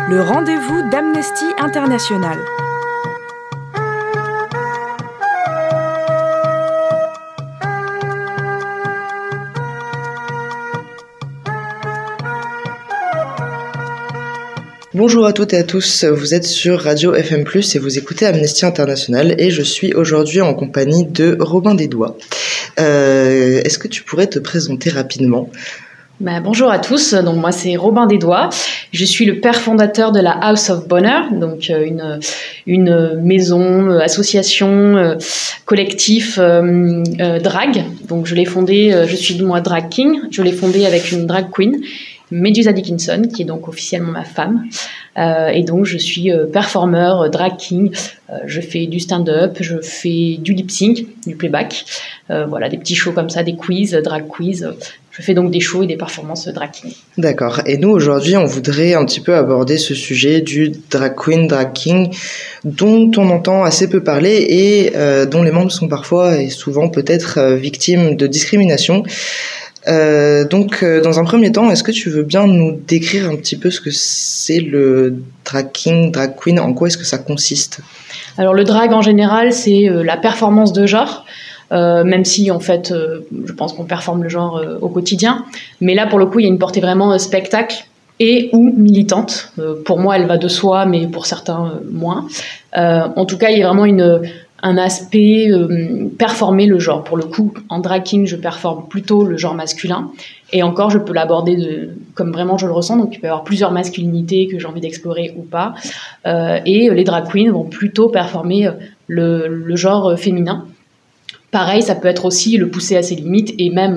Le rendez-vous d'Amnesty International. Bonjour à toutes et à tous, vous êtes sur Radio FM+, et vous écoutez Amnesty International, et je suis aujourd'hui en compagnie de Robin Desdois. Est-ce que tu pourrais te présenter rapidement ? Bonjour à tous, donc moi c'est Robin Desdois, je suis le père fondateur de la House of Bonheur, donc une maison, association, collectif drag. Donc je l'ai fondée, je suis moi drag king, je l'ai fondée avec une drag queen, Medusa Dickinson, qui est donc officiellement ma femme, et donc je suis performeur, drag king, je fais du stand-up, je fais du lip-sync, du playback, voilà, des petits shows comme ça, des quiz, drag quiz. Je fais donc des shows et des performances drag king. D'accord. Et nous, aujourd'hui, on voudrait un petit peu aborder ce sujet du drag queen, drag king, dont on entend assez peu parler et dont les membres sont parfois et souvent peut-être victimes de discrimination. Donc, dans un premier temps, est-ce que tu veux bien nous décrire un petit peu ce que c'est le drag king, drag queen, en quoi est-ce que ça consiste ? Alors, le drag, en général, c'est la performance de genre. Même si en fait je pense qu'on performe le genre au quotidien, mais là pour le coup il y a une portée vraiment spectacle et ou militante. Pour moi elle va de soi, mais pour certains moins. En tout cas il y a vraiment un aspect performer le genre. Pour le coup en drag king je performe plutôt le genre masculin, et encore je peux l'aborder comme vraiment je le ressens, donc il peut y avoir plusieurs masculinités que j'ai envie d'explorer ou pas, et les drag queens vont plutôt performer le genre féminin. Pareil, ça peut être aussi le pousser à ses limites et même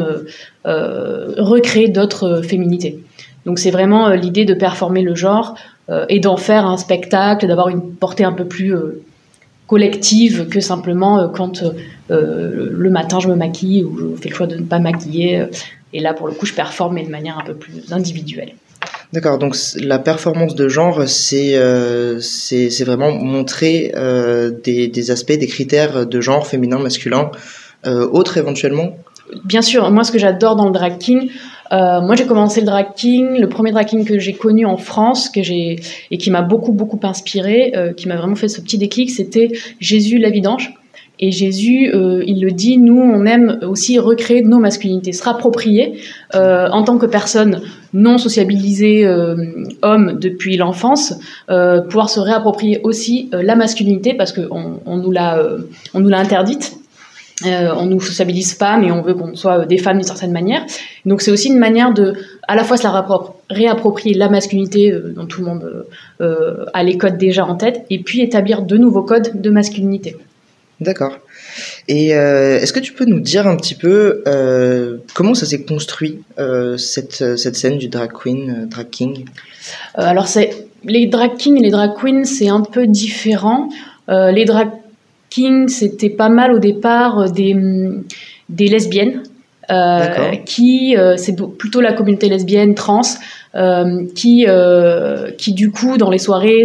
recréer d'autres féminités. Donc c'est vraiment l'idée de performer le genre et d'en faire un spectacle, d'avoir une portée un peu plus collective que simplement quand le matin je me maquille ou je fais le choix de ne pas maquiller. Et là, pour le coup, je performe mais de manière un peu plus individuelle. D'accord, donc la performance de genre, c'est vraiment montrer des aspects, des critères de genre féminin, masculin, autres éventuellement ? Bien sûr, moi ce que j'adore dans le drag king, moi j'ai commencé le drag king, le premier drag king que j'ai connu en France, et qui m'a beaucoup inspiré, qui m'a vraiment fait ce petit déclic, c'était Jésus la Vidange. Et Jésus, il le dit, nous, on aime aussi recréer nos masculinités, se rapproprier en tant que personne non sociabilisée, homme depuis l'enfance, pouvoir se réapproprier aussi la masculinité parce qu'on nous l'a interdite. On nous sociabilise pas, mais on veut qu'on soit des femmes d'une certaine manière. Donc c'est aussi une manière de, à la fois se réapproprier la masculinité dont tout le monde a les codes déjà en tête, et puis établir de nouveaux codes de masculinité. D'accord. Et est-ce que tu peux nous dire un petit peu comment ça s'est construit, cette scène du drag queen, drag king ? Alors les drag kings et les drag queens, c'est un peu différent. Les drag kings, c'était pas mal au départ des lesbiennes, qui c'est plutôt la communauté lesbienne, trans, qui du coup dans les soirées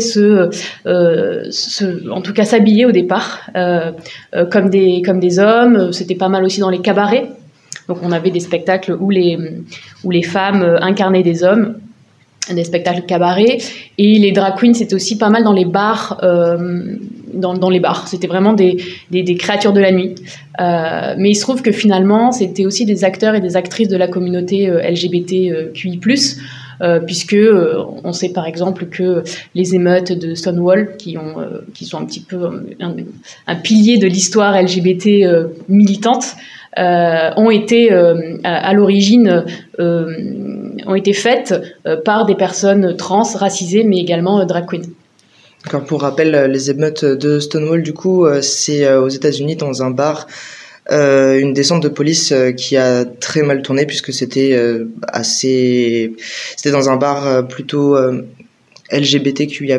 en tout cas s'habillaient au départ comme des hommes. C'était pas mal aussi dans les cabarets. Donc on avait des spectacles où les femmes incarnaient des hommes, des spectacles cabarets, et les drag queens c'était aussi pas mal dans les bars, dans les bars. C'était vraiment des créatures de la nuit, mais il se trouve que finalement c'était aussi des acteurs et des actrices de la communauté LGBTQI+, puisque on sait par exemple que les émeutes de Stonewall, qui sont un petit peu un pilier de l'histoire LGBT militante, ont été à l'origine ont été faites par des personnes trans, racisées, mais également drag queens. D'accord, pour rappel, les émeutes de Stonewall, du coup, c'est aux États-Unis, dans un bar, une descente de police qui a très mal tourné, puisque c'était dans un bar plutôt LGBTQIA+,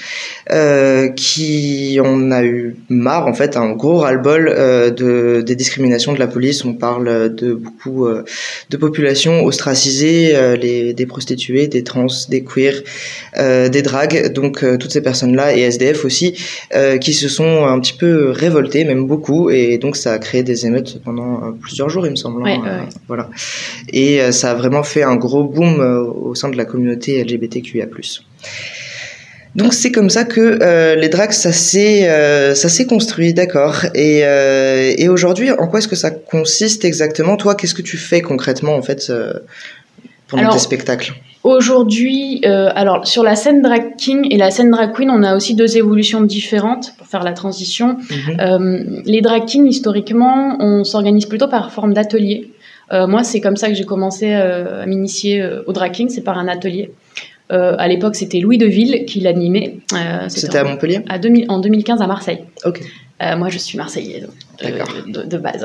qui en a eu marre, en fait, un gros ras-le-bol des discriminations de la police. On parle de beaucoup de populations ostracisées, des prostituées, des trans, des queers, des drags, donc toutes ces personnes-là, et SDF aussi, qui se sont un petit peu révoltées, même beaucoup, et donc ça a créé des émeutes pendant plusieurs jours, il me semble. Ouais. Voilà. Et ça a vraiment fait un gros boom au sein de la communauté LGBTQIA+. Donc c'est comme ça que les drags, ça s'est construit, d'accord. Et aujourd'hui, en quoi est-ce que ça consiste exactement? Toi, qu'est-ce que tu fais concrètement en fait pendant tes spectacles? Aujourd'hui, alors sur la scène drag king et la scène drag queen, on a aussi deux évolutions différentes pour faire la transition. Les drag kings, historiquement, on s'organise plutôt par forme d'atelier. Moi, c'est comme ça que j'ai commencé à m'initier au drag king, c'est par un atelier. À l'époque, c'était Louis Deville qui l'animait. C'était à Montpellier en 2015 à Marseille. Ok. Moi, je suis marseillaise de base.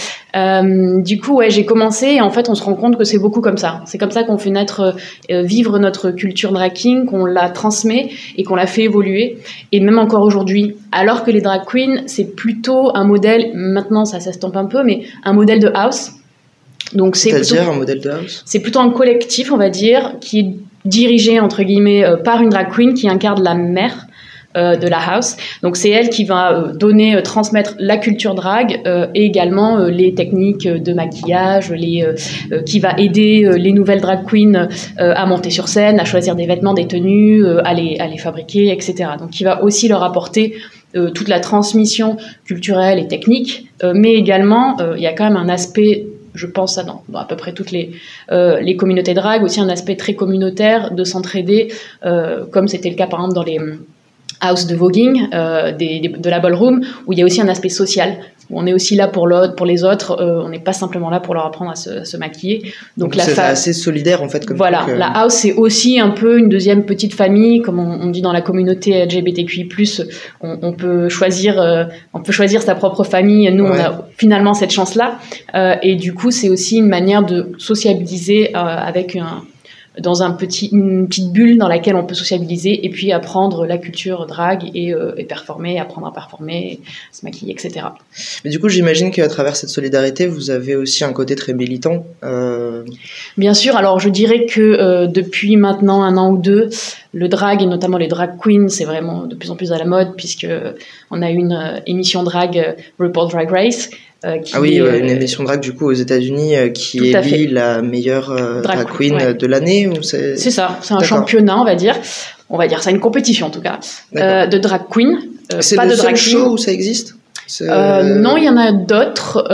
Du coup, ouais, j'ai commencé et en fait, on se rend compte que c'est beaucoup comme ça. C'est comme ça qu'on fait vivre notre culture drag king, qu'on la transmet et qu'on la fait évoluer. Et même encore aujourd'hui, alors que les drag queens, c'est plutôt un modèle, maintenant ça s'estompe un peu, mais un modèle de house. Donc, c'est-à-dire un modèle de house? C'est plutôt un collectif, on va dire, qui est dirigé, entre guillemets, par une drag queen qui incarne la mère de la house. Donc c'est elle qui va transmettre la culture drag et également les techniques de maquillage, qui va aider les nouvelles drag queens à monter sur scène, à choisir des vêtements, des tenues, à les fabriquer, etc. Donc qui va aussi leur apporter toute la transmission culturelle et technique, mais également il y a quand même un aspect, je pense dans à peu près toutes les communautés drag, aussi un aspect très communautaire de s'entraider, comme c'était le cas par exemple dans les house de voguing, de la ballroom, où il y a aussi un aspect social, où on est aussi là pour les autres, on n'est pas simplement là pour leur apprendre à se maquiller. Donc c'est assez solidaire en fait. Voilà, la house c'est aussi un peu une deuxième petite famille, comme on dit dans la communauté LGBTQI+, on peut choisir sa propre famille. Nous, on a finalement cette chance-là, et du coup c'est aussi une manière de sociabiliser avec dans une petite bulle dans laquelle on peut sociabiliser et puis apprendre la culture drag et performer, apprendre à performer, se maquiller, etc. Mais du coup, j'imagine qu'à travers cette solidarité, vous avez aussi un côté très militant. Bien sûr, alors je dirais que depuis maintenant 1 an ou 2, le drag et notamment les drag queens, c'est vraiment de plus en plus à la mode puisque on a une émission drag, RuPaul's Drag Race, une émission drag du coup aux États-Unis qui élit la meilleure drag queen de l'année ou c'est ça, c'est un championnat, on va dire ça, une compétition en tout cas de drag queen. C'est pas le de seul drag show où ça existe? Non, il y en a d'autres.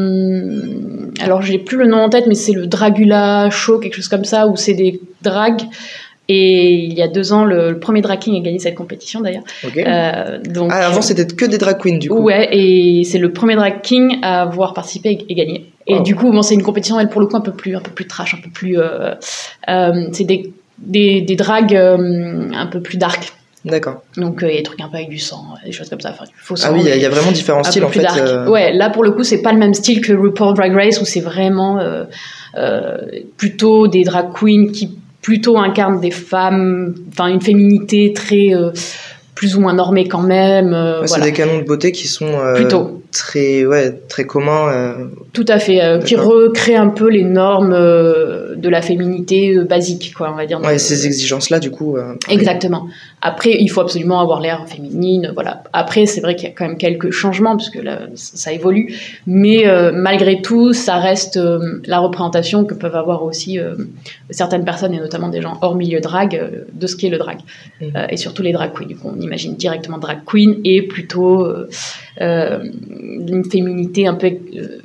Alors j'ai plus le nom en tête, mais c'est le Dragula Show, quelque chose comme ça, où c'est des drags. Et il y a 2 ans, le premier drag king a gagné cette compétition d'ailleurs. Okay. Avant c'était que des drag queens du coup. Ouais, et c'est le premier drag king à avoir participé et gagné. Et du coup, c'est une compétition, elle pour le coup un peu plus trash, un peu plus. C'est des drags un peu plus dark. D'accord. Donc il y a des trucs un peu avec du sang, des choses comme ça. Enfin, du faux sang. Ah oui, il y a vraiment différents styles en fait. Ouais, là pour le coup, c'est pas le même style que RuPaul's Drag Race où c'est vraiment plutôt des drag queens qui plutôt incarne des femmes, enfin une féminité très plus ou moins normée quand même. C'est des canons de beauté qui sont plutôt très communs. Tout à fait, qui recréent un peu les normes de la féminité basique, quoi, on va dire. Ouais, ces exigences-là, du coup. Exactement. Après, il faut absolument avoir l'air féminine, voilà. Après, c'est vrai qu'il y a quand même quelques changements, parce que là, ça évolue. Mais malgré tout, ça reste la représentation que peuvent avoir aussi certaines personnes, et notamment des gens hors milieu drag, de ce qu'est le drag. Et surtout les drag queens. Du coup, on imagine directement drag queen et plutôt une féminité un peu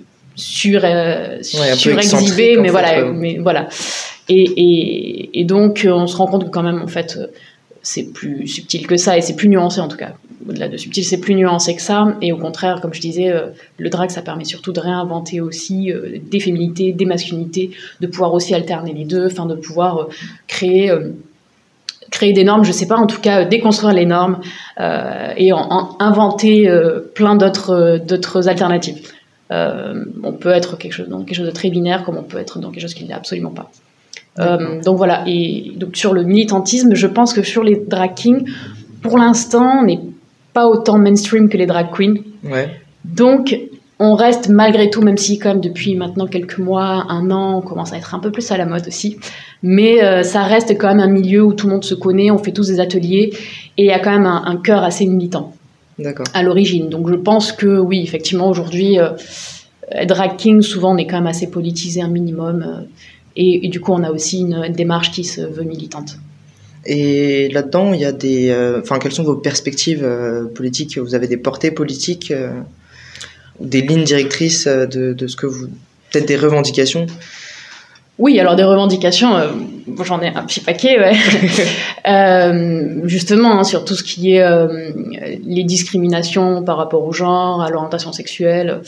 surexhibée, mais voilà. Et donc, on se rend compte que quand même, en fait, c'est plus subtil que ça, et c'est plus nuancé en tout cas. Au-delà de subtil, c'est plus nuancé que ça. Et au contraire, comme je disais, le drag, ça permet surtout de réinventer aussi des féminités, des masculinités, de pouvoir aussi alterner les deux, enfin de pouvoir créer des normes, je sais pas, en tout cas déconstruire les normes et inventer plein d'autres alternatives. On peut être dans quelque chose de très binaire, comme on peut être dans quelque chose qui ne l'est absolument pas. Donc voilà, et donc sur le militantisme, je pense que sur les drag kings, pour l'instant, on n'est pas autant mainstream que les drag queens. Ouais. Donc on reste malgré tout, même si quand même depuis maintenant quelques mois, 1 an, on commence à être un peu plus à la mode aussi, mais ça reste quand même un milieu où tout le monde se connaît, on fait tous des ateliers, et il y a quand même un cœur assez militant. D'accord. À l'origine. Donc je pense que oui, effectivement, aujourd'hui, drag king, souvent on est quand même assez politisé un minimum, et du coup on a aussi une démarche qui se veut militante. Et là-dedans, il y a quelles sont vos perspectives politiques? Vous avez des portées politiques, des lignes directrices de ce que vous... Peut-être des revendications? Oui, alors des revendications, j'en ai un petit paquet, ouais. Justement, sur tout ce qui est les discriminations par rapport au genre, à l'orientation sexuelle.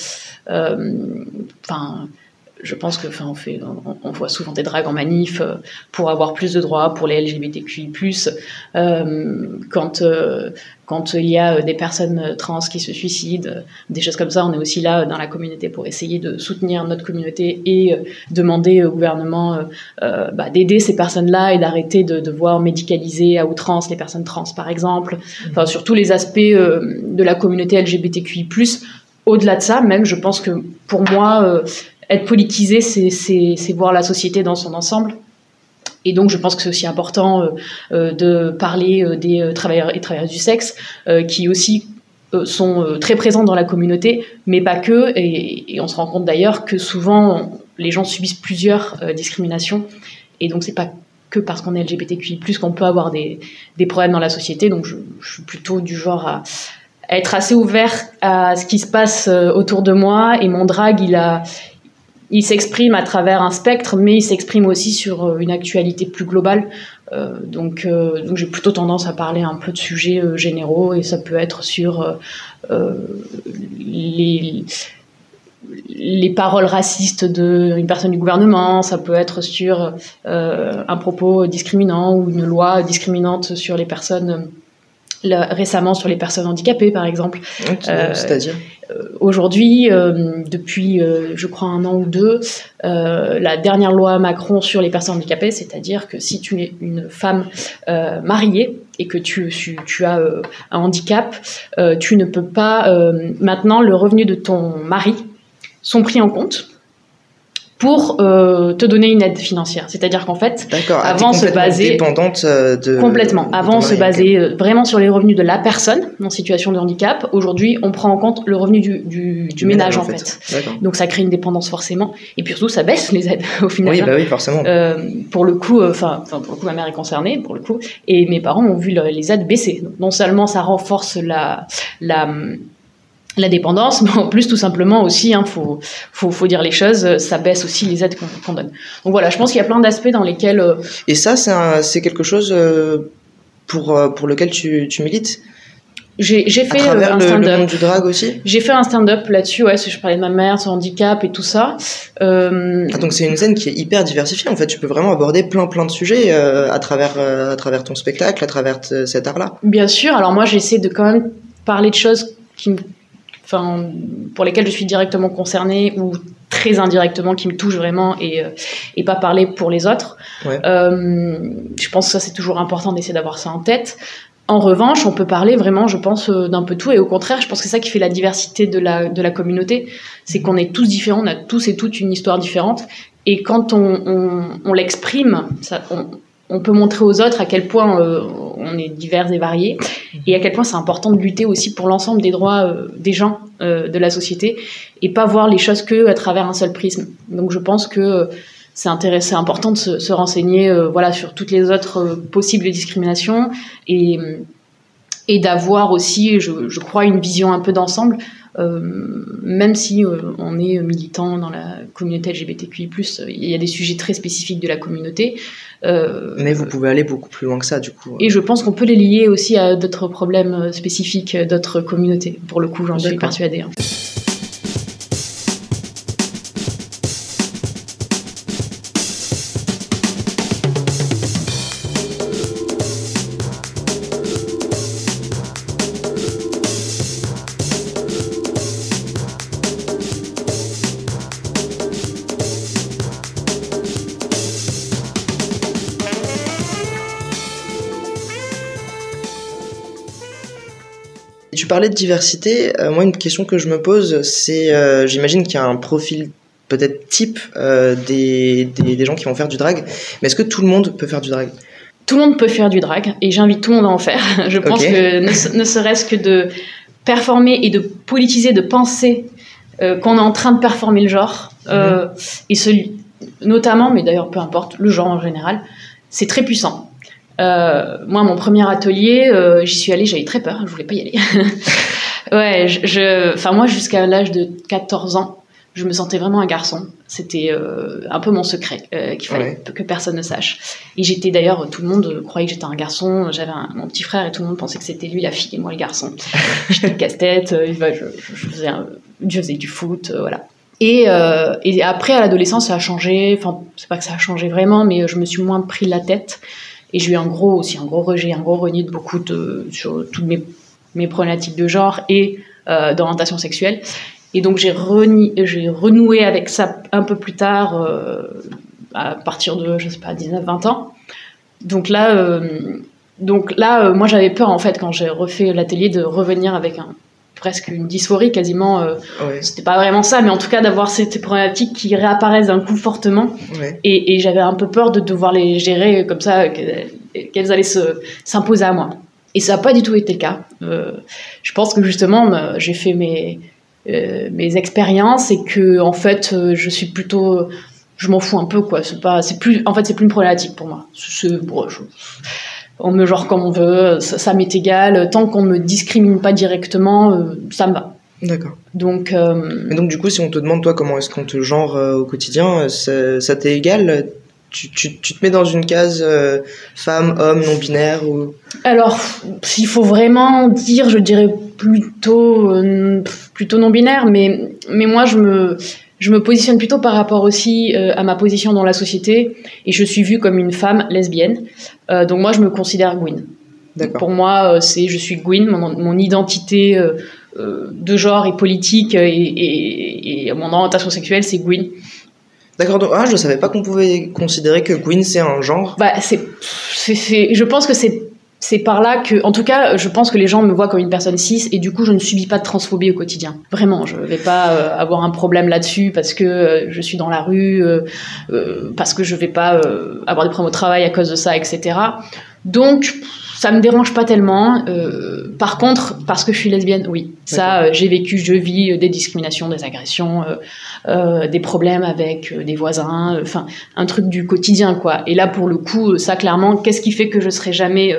Je pense que, on voit souvent des dragues en manif pour avoir plus de droits pour les LGBTQI+. Quand il y a des personnes trans qui se suicident, des choses comme ça, on est aussi là dans la communauté pour essayer de soutenir notre communauté et demander au gouvernement d'aider ces personnes-là et d'arrêter de devoir médicaliser à outrance les personnes trans, par exemple. Enfin, sur tous les aspects de la communauté LGBTQI+. Au-delà de ça, même, je pense que pour moi, être politisé, c'est voir la société dans son ensemble. Et donc, je pense que c'est aussi important de parler des travailleurs et travailleuses du sexe qui aussi sont très présents dans la communauté, mais pas que. Et on se rend compte d'ailleurs que souvent, les gens subissent plusieurs discriminations. Et donc, c'est pas que parce qu'on est LGBTQI+, qu'on peut avoir des problèmes dans la société. Donc, je suis plutôt du genre à être assez ouvert à ce qui se passe autour de moi. Et mon drag, il s'exprime à travers un spectre, mais il s'exprime aussi sur une actualité plus globale. Donc j'ai plutôt tendance à parler un peu de sujets généraux, et ça peut être sur les paroles racistes d'une personne du gouvernement, ça peut être sur un propos discriminant ou une loi discriminante sur les personnes... récemment sur les personnes handicapées, par exemple. C'est-à-dire aujourd'hui, depuis, je crois, 1 an ou 2, la dernière loi Macron sur les personnes handicapées, c'est-à-dire que si tu es une femme mariée et que tu as un handicap, tu ne peux pas... maintenant, le revenu de ton mari sont pris en compte pour te donner une aide financière. C'est-à-dire qu'en fait, avant se baser... dépendante de... Complètement. Avant se baser vraiment sur les revenus de la personne en situation de handicap. Aujourd'hui, on prend en compte le revenu du ménage, en fait. Donc, ça crée une dépendance forcément. Et puis surtout, ça baisse les aides, au final. Oui, oui, forcément. Pour le coup, ma mère est concernée, pour le coup. Et mes parents ont vu les aides baisser. Donc, non seulement ça renforce la dépendance, mais en plus, tout simplement aussi, faut dire les choses, ça baisse aussi les aides qu'on donne. Donc voilà, je pense qu'il y a plein d'aspects dans lesquels... Et ça, c'est quelque chose pour lequel tu milites? J'ai fait un stand-up. Le monde du drag aussi? J'ai fait un stand-up là-dessus, ouais, je parlais de ma mère, son handicap et tout ça. Donc c'est une scène qui est hyper diversifiée, en fait. Tu peux vraiment aborder plein de sujets à travers ton spectacle, à travers cet art-là. Bien sûr, alors moi j'essaie de quand même parler de choses pour lesquelles je suis directement concernée ou très indirectement, qui me touchent vraiment, et pas parler pour les autres. Ouais. Je pense que ça, c'est toujours important d'essayer d'avoir ça en tête. En revanche, on peut parler vraiment, je pense, d'un peu tout, et au contraire, je pense que c'est ça qui fait la diversité de la communauté, c'est qu'on est tous différents, on a tous et toutes une histoire différente, et quand on l'exprime, on peut montrer aux autres à quel point on est divers et variés, et à quel point c'est important de lutter aussi pour l'ensemble des droits des gens de la société, et pas voir les choses que à travers un seul prisme. Donc je pense que c'est important de se renseigner sur toutes les autres possibles discriminations, et d'avoir aussi, je crois, une vision un peu d'ensemble, même si on est militant dans la communauté LGBTQI+, il y a des sujets très spécifiques de la communauté. Mais vous pouvez aller beaucoup plus loin que ça, du coup. Et je pense qu'on peut les lier aussi à d'autres problèmes spécifiques d'autres communautés. Pour le coup, j'en suis persuadée. Tu parlais de diversité, moi une question que je me pose, c'est, j'imagine qu'il y a un profil peut-être type des gens qui vont faire du drag, mais est-ce que tout le monde peut faire du drag? Tout le monde peut faire du drag, et j'invite tout le monde à en faire. Je pense que ne serait-ce que de performer et de politiser, de penser qu'on est en train de performer le genre, et notamment, mais d'ailleurs peu importe, le genre en général, c'est très puissant. Moi, mon premier atelier, j'y suis allée, j'avais très peur, je voulais pas y aller. Ouais, moi, jusqu'à l'âge de 14 ans, je me sentais vraiment un garçon. C'était un peu mon secret, qu'il fallait que personne ne sache. Et j'étais d'ailleurs, tout le monde croyait que j'étais un garçon. J'avais mon petit frère et tout le monde pensait que c'était lui la fille et moi le garçon. J'étais casse-tête, je faisais du foot, voilà. Et après, à l'adolescence, ça a changé. Enfin, c'est pas que ça a changé vraiment, mais je me suis moins pris la tête. Et j'ai eu un gros rejet, un gros renier de sur toutes mes problématiques de genre et d'orientation sexuelle. Et donc j'ai renoué avec ça un peu plus tard, à partir de, je sais pas, 19-20 ans. Donc là, moi j'avais peur en fait quand j'ai refait l'atelier de revenir avec presque une dysphorie quasiment. C'était pas vraiment ça, mais en tout cas d'avoir ces problématiques qui réapparaissent d'un coup fortement. Ouais. Et j'avais un peu peur de devoir les gérer comme ça, qu'elles allaient s'imposer à moi. Et ça n'a pas du tout été le cas. Je pense que justement, j'ai fait mes expériences et que en fait je m'en fous un peu quoi, c'est plus une problématique pour moi. On me genre comme on veut, ça m'est égal tant qu'on me discrimine pas directement, ça me va. D'accord. Donc mais donc du coup si on te demande toi comment est-ce qu'on te genre au quotidien, ça t'est égal? Tu te mets dans une case femme, homme, non-binaire ou... Alors, s'il faut vraiment dire, je dirais plutôt non-binaire, mais moi, je me positionne plutôt par rapport aussi à ma position dans la société, et je suis vue comme une femme lesbienne. Donc moi, je me considère Gwyn. D'accord. Pour moi, je suis Gwyn, mon identité de genre et politique et mon orientation sexuelle, c'est Gwyn. D'accord, donc je savais pas qu'on pouvait considérer que Gwyn c'est un genre. Je pense que c'est par là que, en tout cas, je pense que les gens me voient comme une personne cis et du coup je ne subis pas de transphobie au quotidien. Vraiment, je vais pas avoir un problème là-dessus parce que je suis dans la rue, parce que je vais pas avoir des problèmes au travail à cause de ça, etc. Donc ça me dérange pas tellement. Par contre, parce que je suis lesbienne, oui. Ça, je vis des discriminations, des agressions, des problèmes avec des voisins, enfin, un truc du quotidien, quoi. Et là, pour le coup, ça, clairement, qu'est-ce qui fait que je serai jamais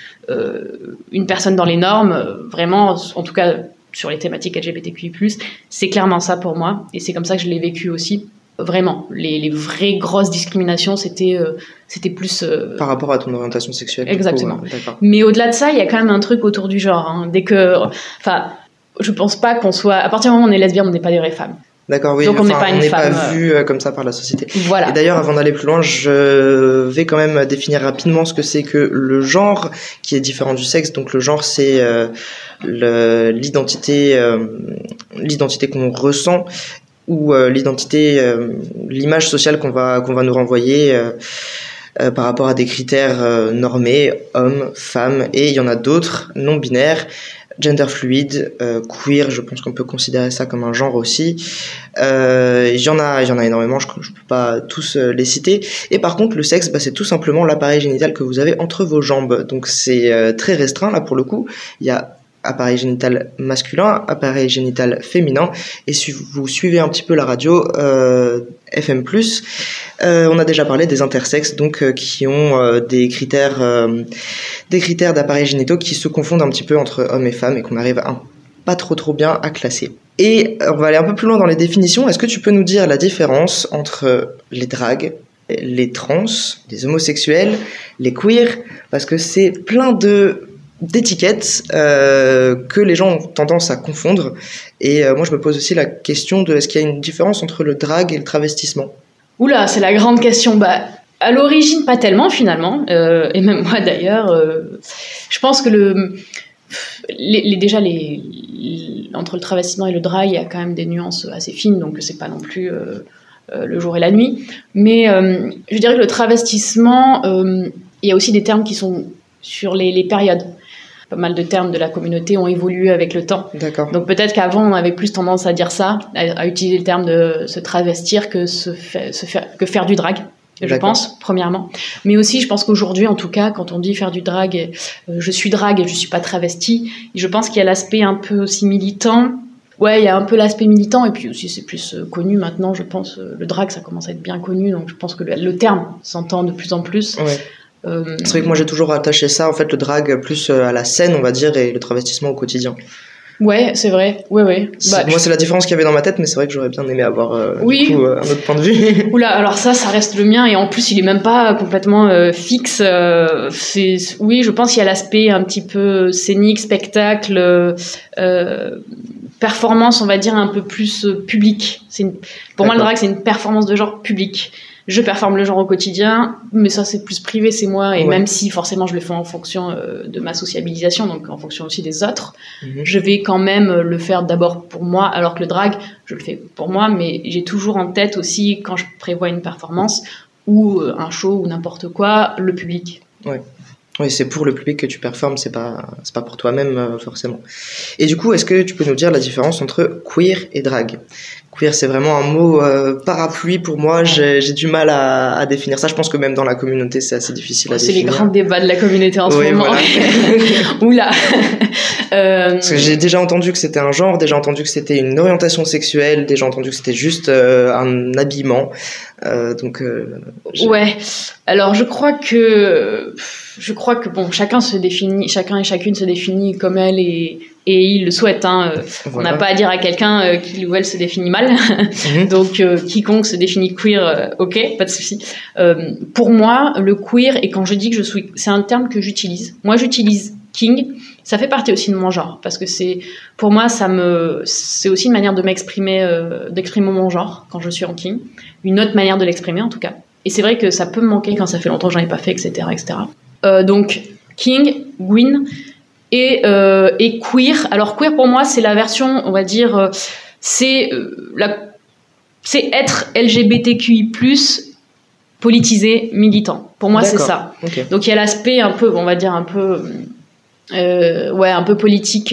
une personne dans les normes, vraiment, en tout cas, sur les thématiques LGBTQI+, c'est clairement ça pour moi. Et c'est comme ça que je l'ai vécu aussi. Vraiment, les vraies grosses discriminations, c'était plus... Par rapport à ton orientation sexuelle. Exactement. D'accord. Mais au-delà de ça, il y a quand même un truc autour du genre. Hein. Je pense pas qu'on soit... À partir du moment où on est lesbienne, on n'est pas des vraies femmes. D'accord, oui. Donc on n'est pas une femme. Pas vu comme ça par la société. Voilà. Et d'ailleurs, avant d'aller plus loin, je vais quand même définir rapidement ce que c'est que le genre, qui est différent du sexe. Donc le genre, c'est l'identité qu'on ressent, ou l'identité, l'image sociale qu'on va nous renvoyer par rapport à des critères normés, hommes, femmes, et il y en a d'autres, non-binaires, gender fluide, queer, je pense qu'on peut considérer ça comme un genre aussi. Il y en a énormément, je peux pas tous les citer. Et par contre, le sexe, c'est tout simplement l'appareil génital que vous avez entre vos jambes. Donc c'est très restreint, là pour le coup. Il y a appareil génital masculin, appareil génital féminin, et si vous suivez un petit peu la radio FM+, on a déjà parlé des intersexes, donc qui ont des critères d'appareils génitaux qui se confondent un petit peu entre hommes et femmes et qu'on arrive pas trop bien à classer. Et on va aller un peu plus loin dans les définitions. Est-ce que tu peux nous dire la différence entre les drags, les trans, les homosexuels, les queers, parce que c'est plein d'étiquettes que les gens ont tendance à confondre, et moi je me pose aussi la question de est-ce qu'il y a une différence entre le drag et le travestissement? Oula, c'est la grande question. À l'origine pas tellement finalement, et même moi d'ailleurs, je pense que entre le travestissement et le drag il y a quand même des nuances assez fines, donc c'est pas non plus le jour et la nuit, mais je dirais que le travestissement, il y a aussi des termes qui sont sur les périodes. Pas mal de termes de la communauté ont évolué avec le temps. D'accord. Donc peut-être qu'avant on avait plus tendance à dire ça, à utiliser le terme de se travestir que faire du drag, je pense, premièrement. Mais aussi je pense qu'aujourd'hui en tout cas, quand on dit faire du drag, je suis drag et je suis pas travestie, je pense qu'il y a l'aspect un peu aussi militant. Ouais, il y a un peu l'aspect militant, et puis aussi c'est plus connu maintenant, je pense. Le drag, ça commence à être bien connu, donc je pense que le terme s'entend de plus en plus. Ouais. C'est vrai que moi j'ai toujours attaché ça, en fait, le drag plus à la scène, on va dire, et le travestissement au quotidien. Ouais, c'est vrai. Ouais. Moi, c'est la différence qu'il y avait dans ma tête, mais c'est vrai que j'aurais bien aimé avoir oui. du coup, un autre point de vue. Oula, alors ça reste le mien, et en plus, il est même pas complètement fixe. Oui, je pense qu'il y a l'aspect un petit peu scénique, spectacle, performance, on va dire, un peu plus public. Pour moi, le drag, c'est une performance de genre public. Je performe le genre au quotidien, mais ça c'est plus privé, c'est moi, et même si forcément je le fais en fonction de ma sociabilisation, donc en fonction aussi des autres, je vais quand même le faire d'abord pour moi, alors que le drag, je le fais pour moi, mais j'ai toujours en tête aussi, quand je prévois une performance, ou un show, ou n'importe quoi, le public. Oui, c'est pour le public que tu performes, c'est pas pour toi-même forcément. Et du coup, est-ce que tu peux nous dire la différence entre queer et drag ? Queer, c'est vraiment un mot parapluie pour moi, j'ai du mal à définir ça. Je pense que même dans la communauté, c'est assez difficile à définir. C'est les grands débats de la communauté en ce moment. Voilà. Oula. Parce que j'ai déjà entendu que c'était un genre, déjà entendu que c'était une orientation sexuelle, déjà entendu que c'était juste un habillement. Ouais. Alors je crois que bon, chacun et chacune se définit comme elle et il le souhaite. Voilà. On n'a pas à dire à quelqu'un qu'il ou elle se définit mal. Donc quiconque se définit queer, ok, pas de souci. Pour moi, le queer, et quand je dis que c'est un terme que j'utilise. Moi, j'utilise king. Ça fait partie aussi de mon genre, parce que pour moi, c'est aussi une manière de m'exprimer, d'exprimer mon genre quand je suis en king. Une autre manière de l'exprimer, en tout cas. Et c'est vrai que ça peut me manquer quand ça fait longtemps que j'en ai pas fait, etc., etc. Donc, king, gwyn et queer. Alors, queer, pour moi, c'est la version, on va dire, c'est être LGBTQI+, politisé, militant. Pour moi, c'est ça. Okay. Donc, il y a l'aspect un peu, on va dire, un peu politique.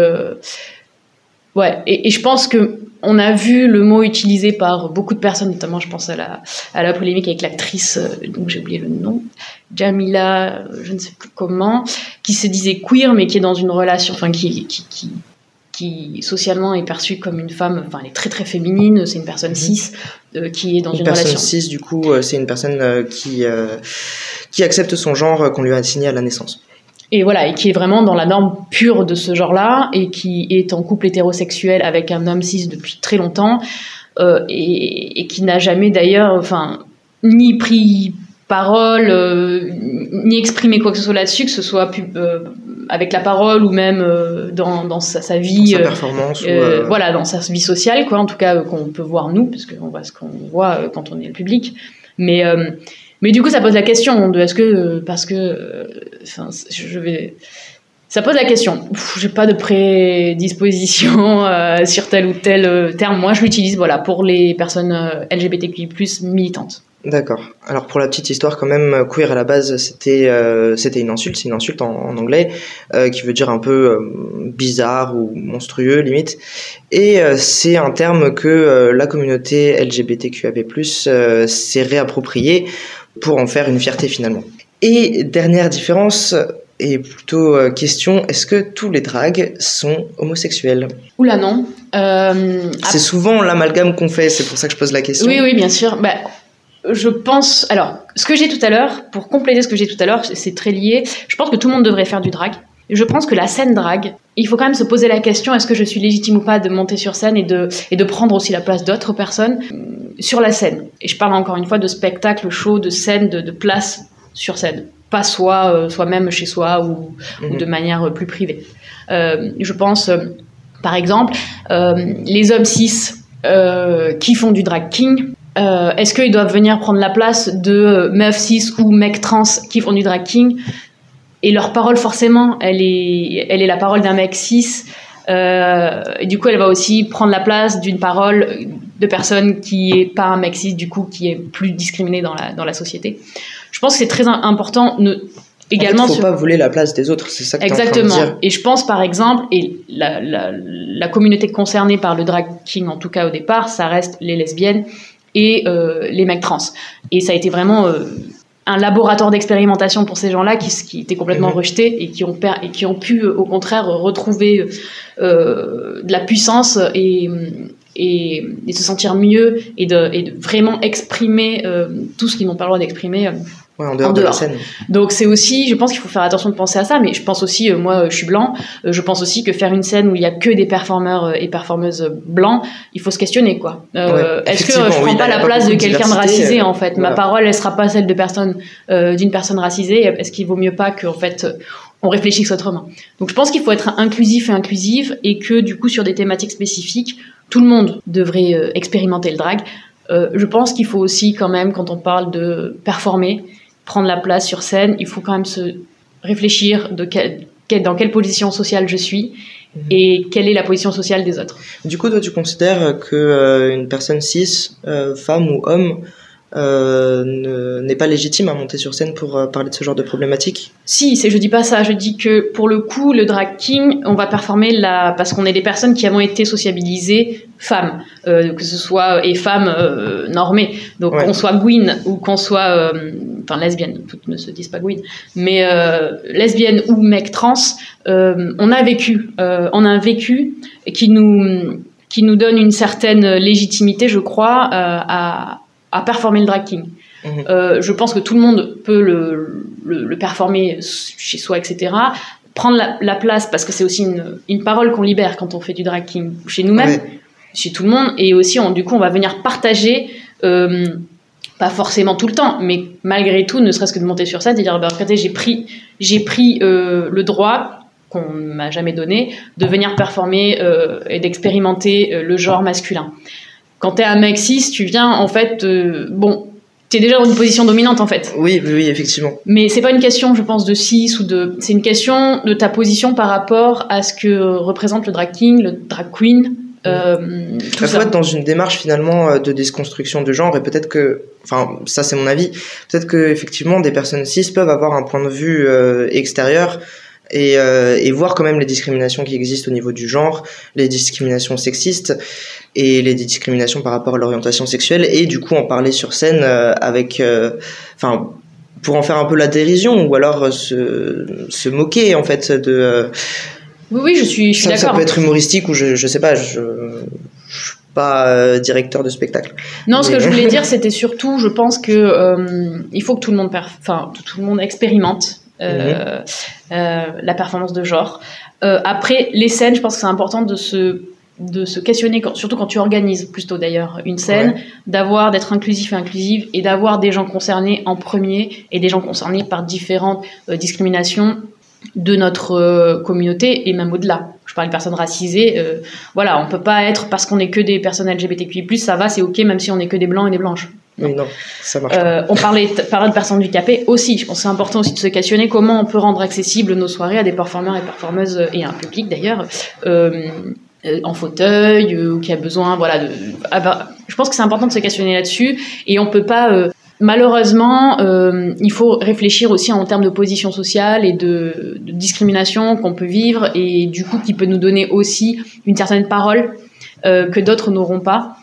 Et je pense que on a vu le mot utilisé par beaucoup de personnes, notamment je pense à la polémique avec l'actrice, donc j'ai oublié le nom, Jamila, je ne sais plus comment, qui se disait queer, mais qui est dans une relation, enfin qui socialement est perçue comme une femme, enfin elle est très très féminine, c'est une personne cis, qui est dans une relation. Une personne cis, du coup, c'est une personne qui accepte son genre qu'on lui a assigné à la naissance. Et voilà, et qui est vraiment dans la norme pure de ce genre-là, et qui est en couple hétérosexuel avec un homme cis depuis très longtemps, et qui n'a jamais d'ailleurs, ni pris parole, ni exprimé quoi que ce soit là-dessus, que ce soit avec la parole ou même dans sa vie, dans sa performance, voilà, dans sa vie sociale, quoi, en tout cas qu'on peut voir nous, parce qu'on voit ce qu'on voit quand on est le public, mais du coup, ça pose la question de est-ce que ça pose la question. J'ai pas de prédisposition sur tel ou tel terme. Moi, je l'utilise pour les personnes LGBTQI+ militantes. D'accord. Alors pour la petite histoire quand même, queer à la base c'était une insulte, c'est une insulte en anglais qui veut dire un peu bizarre ou monstrueux limite. Et c'est un terme que la communauté LGBTQAP+ s'est réapproprié pour en faire une fierté finalement. Et dernière différence, et plutôt question, est-ce que tous les drags sont homosexuels ? Oula non. C'est souvent l'amalgame qu'on fait, c'est pour ça que je pose la question. Oui, bien sûr. Je pense... Alors, ce que j'ai tout à l'heure, pour compléter ce que j'ai tout à l'heure, c'est très lié. Je pense que tout le monde devrait faire du drag. Je pense que la scène drag, il faut quand même se poser la question, est-ce que je suis légitime ou pas de monter sur scène et de prendre aussi la place d'autres personnes sur la scène. Et je parle encore une fois de spectacle, show, de scène, de place sur scène. Pas soi-même chez soi ou de manière plus privée. Je pense, par exemple, les hommes cis qui font du drag king, est-ce qu'ils doivent venir prendre la place de meufs cis ou mecs trans qui font du drag king ? Et leur parole, forcément, elle est la parole d'un mec cis. Et du coup, elle va aussi prendre la place d'une parole de personne qui n'est pas un mec cis, du coup, qui est plus discriminée dans la société. Je pense que c'est très important. Également, il ne faut pas voler la place des autres, c'est ça que tu es en train de dire. Exactement. Et je pense, par exemple, et la communauté concernée par le drag king, en tout cas au départ, ça reste les lesbiennes et les mecs trans. Et ça a été vraiment un laboratoire d'expérimentation pour ces gens-là qui étaient complètement rejetés et qui ont pu au contraire retrouver de la puissance et se sentir mieux et de vraiment exprimer tout ce qu'ils n'ont pas le droit d'exprimer Ouais, en dehors de la scène. Donc c'est aussi, je pense qu'il faut faire attention de penser à ça, mais je pense aussi, moi je suis blanc, je pense aussi que faire une scène où il y a que des performeurs et performeuses blancs, il faut se questionner quoi. Est-ce que je prends pas la place de quelqu'un de racisé en fait, voilà. Ma parole elle sera pas celle de d'une personne racisée, est-ce qu'il vaut mieux pas qu'en fait on réfléchisse autrement. Donc je pense qu'il faut être inclusif et inclusive et que du coup sur des thématiques spécifiques, tout le monde devrait expérimenter le drag. Je pense qu'il faut aussi quand même, quand on parle de performer, prendre la place sur scène, il faut quand même se réfléchir dans quelle position sociale je suis et quelle est la position sociale des autres. Du coup, toi, tu considères que une personne cis, femme ou homme, n'est pas légitime à monter sur scène pour parler de ce genre de problématique? Si, je dis pas ça, je dis que pour le coup, le drag king, on va performer parce qu'on est des personnes qui avons été sociabilisées femmes, que ce soit et femmes normées, donc qu'on soit gwyn ou qu'on soit lesbienne, toutes ne se disent pas gwyn, mais lesbienne ou mec trans, on a un vécu qui nous donne une certaine légitimité, je crois, à performer le drag king. Je pense que tout le monde peut le performer chez soi, etc. Prendre la place, parce que c'est aussi une parole qu'on libère quand on fait du drag king chez nous-mêmes, chez tout le monde, et aussi du coup on va venir partager, pas forcément tout le temps, mais malgré tout, ne serait-ce que de monter sur scène et dire regardez, j'ai pris le droit qu'on ne m'a jamais donné de venir performer et d'expérimenter le genre masculin. Quand t'es un mec cis, tu viens, en fait, t'es déjà dans une position dominante, en fait. Oui, effectivement. Mais c'est pas une question, je pense, de cis c'est une question de ta position par rapport à ce que représente le drag king, le drag queen, tout ça. Faut être dans une démarche, finalement, de déconstruction de genre, et peut-être que, ça c'est mon avis, peut-être que, effectivement, des personnes cis peuvent avoir un point de vue extérieur, et voir quand même les discriminations qui existent au niveau du genre, les discriminations sexistes et les discriminations par rapport à l'orientation sexuelle, et du coup en parler sur scène pour en faire un peu la dérision, ou alors se moquer en fait de... Oui, je suis d'accord. Ça peut être humoristique, ou je sais pas, je suis pas directeur de spectacle. Non, ce que je voulais dire, c'était surtout, je pense que il faut que tout le monde expérimente la performance de genre. Après, les scènes, je pense que c'est important de se questionner, surtout quand tu organises plutôt d'ailleurs une scène, d'être inclusif et inclusive, et d'avoir des gens concernés en premier, et des gens concernés par différentes discriminations de notre communauté, et même au-delà. Je parle de personnes racisées, on peut pas être, parce qu'on est que des personnes LGBTQI+, ça va, c'est ok, même si on est que des blancs et des blanches. Oui, non, ça marche pas. On parlait de personnes handicapées aussi. Je pense que c'est important aussi de se questionner comment on peut rendre accessibles nos soirées à des performeurs et performeuses, et à un public d'ailleurs, en fauteuil, ou qui a besoin, je pense que c'est important de se questionner là-dessus, et on peut pas... Malheureusement, il faut réfléchir aussi en termes de position sociale et de discrimination qu'on peut vivre, et du coup qui peut nous donner aussi une certaine parole que d'autres n'auront pas.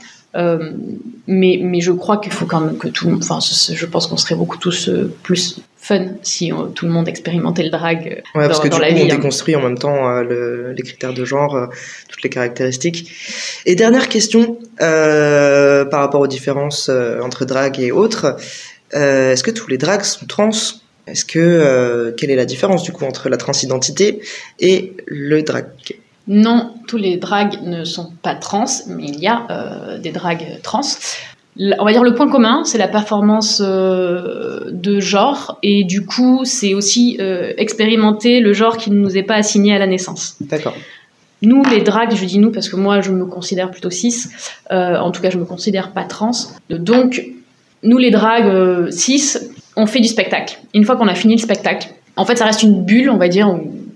Mais je crois qu'il faut quand même que je pense qu'on serait beaucoup tous plus fun si tout le monde expérimentait le drag parce que dans du la coup, vie. On déconstruit en même temps les critères de genre, toutes les caractéristiques. Et dernière question, par rapport aux différences entre drag et autres, est-ce que tous les drags sont trans? Est-ce que quelle est la différence du coup entre la transidentité et le drag? Non, tous les drags ne sont pas trans, mais il y a des drags trans. On va dire le point commun, c'est la performance de genre, et du coup, c'est aussi expérimenter le genre qui ne nous est pas assigné à la naissance. D'accord. Nous, les drags, je dis nous parce que moi, je me considère plutôt cis, en tout cas, je me considère pas trans. Donc, nous, les drags cis, on fait du spectacle. Une fois qu'on a fini le spectacle, en fait, ça reste une bulle, on va dire,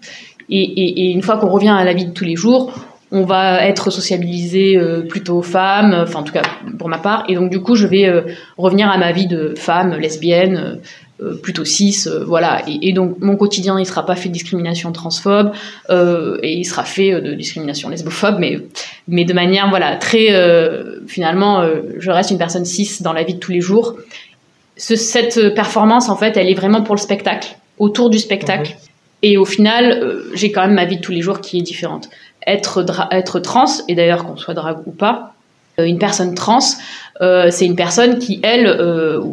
et une fois qu'on revient à la vie de tous les jours, on va être sociabilisé plutôt femme, en tout cas pour ma part, et donc du coup je vais revenir à ma vie de femme lesbienne, plutôt cis, et donc mon quotidien il sera pas fait de discrimination transphobe, et il sera fait de discrimination lesbophobe, mais de manière très finalement je reste une personne cis dans la vie de tous les jours. Cette performance en fait elle est vraiment pour le spectacle, autour du spectacle. Et au final, j'ai quand même ma vie de tous les jours qui est différente. Être trans, et d'ailleurs qu'on soit drague ou pas, une personne trans, c'est une personne qui, elle,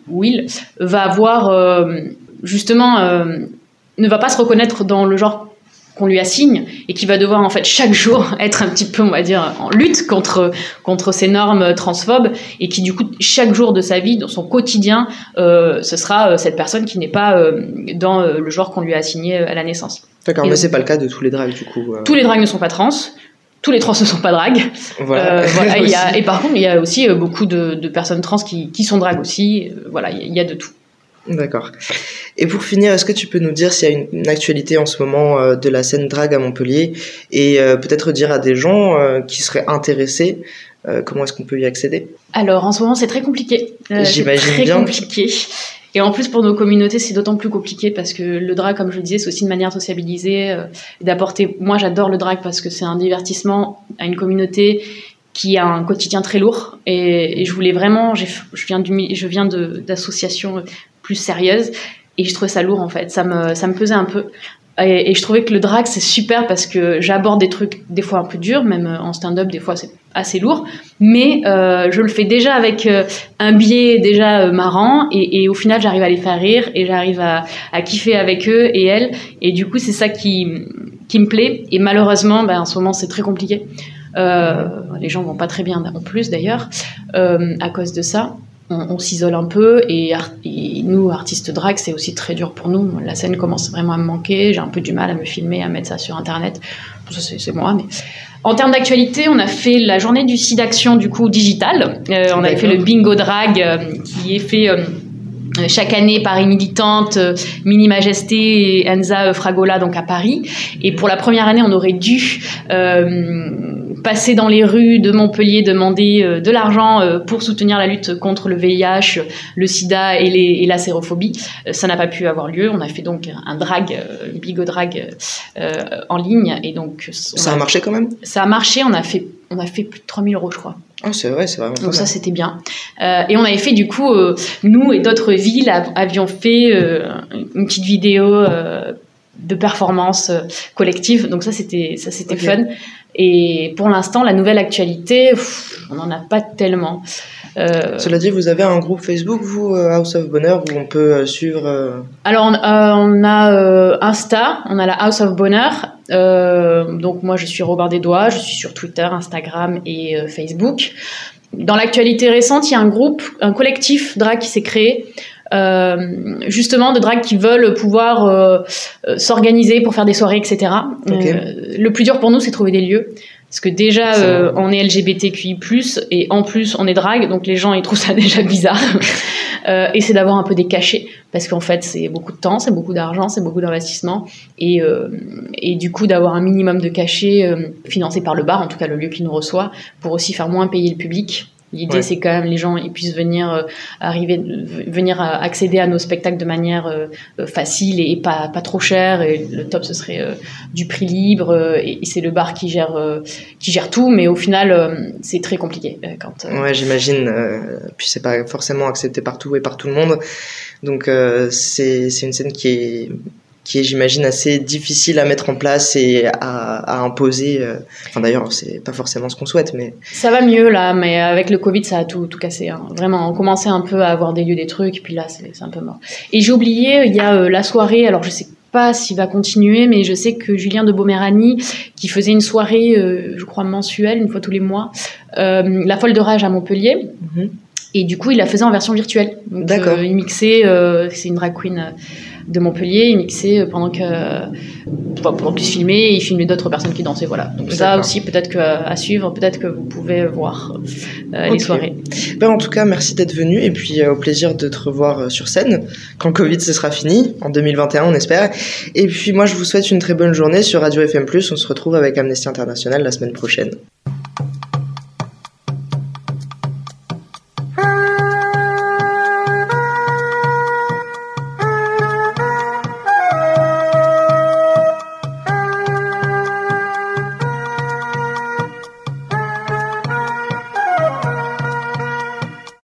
Will, va avoir justement ne va pas se reconnaître dans le genre qu'on lui assigne et qui va devoir en fait chaque jour être un petit peu, on va dire, en lutte contre ces normes transphobes, et qui du coup chaque jour de sa vie, dans son quotidien, ce sera cette personne qui n'est pas dans le genre qu'on lui a assigné à la naissance. D'accord, mais c'est pas le cas de tous les drags du coup. Tous les drags ne sont pas trans. Tous les trans ne sont pas drags. Voilà. Et par contre, il y a aussi beaucoup de personnes trans qui sont drags aussi. Voilà, il y a de tout. D'accord. Et pour finir, est-ce que tu peux nous dire s'il y a une actualité en ce moment de la scène drague à Montpellier, et peut-être dire à des gens qui seraient intéressés comment est-ce qu'on peut y accéder? Alors en ce moment c'est très compliqué. J'imagine c'est très bien. Compliqué. Et en plus pour nos communautés c'est d'autant plus compliqué parce que le drag, comme je le disais, c'est aussi une manière de sociabiliser, d'apporter. Moi j'adore le drag parce que c'est un divertissement à une communauté qui a un quotidien très lourd, et je voulais vraiment, je viens d'associations plus sérieuses, et je trouvais ça lourd en fait, ça me pesait un peu, et je trouvais que le drag c'est super parce que j'aborde des trucs des fois un peu durs, même en stand-up des fois c'est assez lourd, mais je le fais déjà avec un biais déjà marrant, et au final j'arrive à les faire rire et j'arrive à kiffer avec eux et elles, et du coup c'est ça qui me plaît. Et malheureusement en ce moment c'est très compliqué. Les gens vont pas très bien en plus d'ailleurs à cause de ça. On s'isole un peu, et nous artistes drag c'est aussi très dur pour nous. La scène commence vraiment à me manquer, j'ai un peu du mal à me filmer, à mettre ça sur internet. Ça, c'est moi, mais en termes d'actualité, on a fait la journée du SIDAction du coup digital. On avait fait le bingo drag qui est fait chaque année par une militante, Mini Majesté et Enza Fragola, donc à Paris. Et pour la première année, on aurait dû passer dans les rues de Montpellier, demander de l'argent pour soutenir la lutte contre le VIH, le sida et la sérophobie. Ça n'a pas pu avoir lieu. On a fait donc un drag, le bigot drag en ligne. Et donc, ça a marché quand même? Ça a marché, on a fait plus de 3 000 € je crois. Oh, c'est vrai, c'est vraiment donc ça c'était bien. Et on avait fait du coup, nous et d'autres villes avions fait une petite vidéo de performance collective, donc ça c'était okay. Fun. Et pour l'instant la nouvelle actualité, on n'en a pas tellement. Cela dit, vous avez un groupe Facebook, vous, House of Bonheur, où on peut suivre Alors on a Insta, on a la House of Bonheur. Donc moi je suis Robin des Doigts, je suis sur Twitter, Instagram et Facebook. Dans l'actualité récente, il y a un collectif drag qui s'est créé, justement de drag qui veulent pouvoir s'organiser pour faire des soirées, etc. Okay. Le plus dur pour nous c'est trouver des lieux. Parce que déjà, on est LGBTQI+, et en plus, on est drague, donc les gens, ils trouvent ça déjà bizarre. Et c'est d'avoir un peu des cachets, parce qu'en fait, c'est beaucoup de temps, c'est beaucoup d'argent, c'est beaucoup d'investissement. Et du coup, d'avoir un minimum de cachets financés par le bar, en tout cas le lieu qui nous reçoit, pour aussi faire moins payer le public. L'idée, c'est quand même les gens ils puissent venir accéder à nos spectacles de manière facile et pas trop cher. Et le top, ce serait du prix libre. Et c'est le bar qui gère tout. Mais au final, c'est très compliqué. Ouais, j'imagine. Puis c'est pas forcément accepté partout et par tout le monde. Donc c'est une scène qui est, j'imagine, assez difficile à mettre en place et à imposer. Enfin, d'ailleurs, c'est pas forcément ce qu'on souhaite, mais... Ça va mieux, là, mais avec le Covid, ça a tout cassé. Hein. Vraiment, on commençait un peu à avoir des lieux, des trucs, puis là, c'est un peu mort. Et j'ai oublié, il y a la soirée, alors je sais pas s'il va continuer, mais je sais que Julien de Beauméranie, qui faisait une soirée, je crois, mensuelle, une fois tous les mois, La Folle de Rage à Montpellier, et du coup, il la faisait en version virtuelle. Donc, d'accord. Il mixait, c'est une drag queen... de Montpellier, il mixait pendant pour plus filmer, il filmait d'autres personnes qui dansaient, voilà. Donc ça aussi, peut-être à suivre, peut-être que vous pouvez voir les soirées. En tout cas, merci d'être venu, et puis au plaisir de te revoir sur scène, quand le Covid ce sera fini, en 2021 on espère. Et puis moi je vous souhaite une très bonne journée sur Radio FM+, on se retrouve avec Amnesty International la semaine prochaine.